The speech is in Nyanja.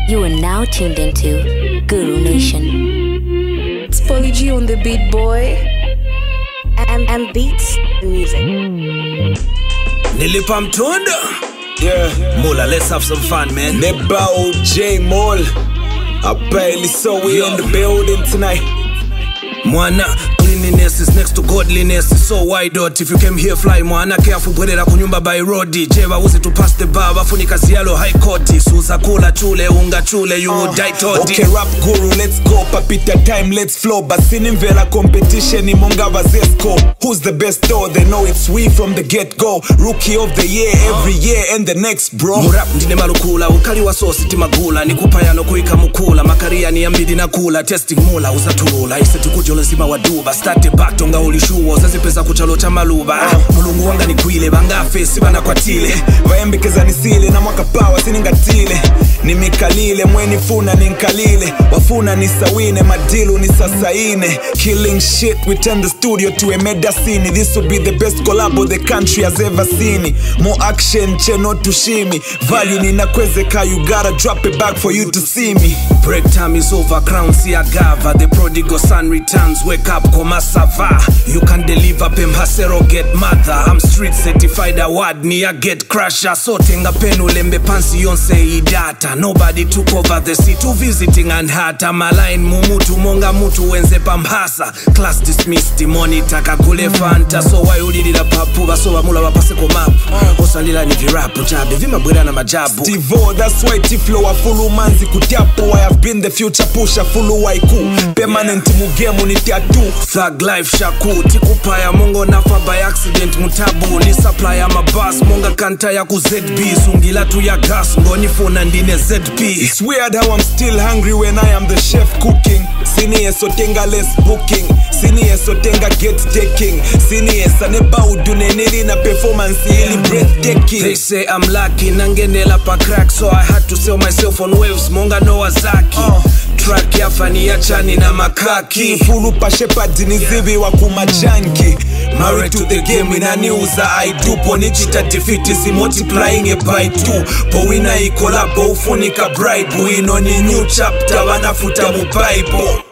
You are now tuned into Guru Nation. It's Polly G on the beat, boy. And beats music. Nilipa mtunda. Yeah. Mula, let's have some fun, man. Nebao J Mall. I barely saw we in the building tonight. Mwana, cleanliness is next to godliness. It's so wide out. If you came here fly, mwana careful bwerera kunyumba by road. Jeva uzi to pass the bar, bafunika ziyalo high court. Suza kula chule, unga chule, you would die todi. Okay, rap guru, let's go. Papita time, let's flow. Basini mvela competition, imonga vazesco. Who's the best though? They know it's we from the get-go. Rookie of the year, every year and the next, bro. Murap ndine malukula, ukali wa sosi timagula. Nikupayano kuika mukula, makaria ni ambidi na kula. Testing mula, uzaturula, iseti kujo lazima waduba. Start back tonga ulishuo zazi pesa kuchalo cha maluba. Mulungu wanga ni kwile bangafe sibana kwa tile. Vaembekeza nisile na mwaka pawa siningatile. Nimikalile mweni funa ninkalile. Wafuna nisawine madilu nisasaine. Killing shit we turn the studio to a medicine. This will be the best collabo the country has ever seen. More action cheno tushimi. Value ninakwezeka, you gotta drop it back for you to see me. Break time is over, crown siagava. The prodigal son returns, wake up koma sava. You can deliver pembasero get mother. I'm street certified award ni a get crusher. So tenga penu lembe pansi yonse idata. Nobody took over the seat to visiting and hata. Maline mumutu monga mutu wenze pambasa. Class dismissed, monitor kakule fanta. So why ulilila papu baso wamula wapase komapu. Osalila ni virapu chabe vima bwera na majabu. Steve-O, that's why Tiflo wa fulu manzi kutiapo. I have been the future pusher fulu waiku. Permanent mugemu ni tattoo. Thug life shaku tikupaya mongo nafa by accident mutabu. Ni supply ya mabas monga kanta ya ku ZB. Sungila tu ya gas ngoni fona ndine ZP. It's weird how I'm still hungry when I am the chef cooking. Sini esotenga less booking. Sini esotenga get taking. Sini esaneba udunenili na performance ili breathtaking. They say I'm lucky nangenela pa crack. So I had to sell myself on waves monga no wazaki. Track ya fani ya chani na makaki. Fulu pa shepherd nizivi wa kumajanki. Married to the game inaniuza I do. Ponichita defeat is multiplying it by 2. Po wina ikolabo ufunika bribe. Wino ni new chapter wanafuta mu Bible.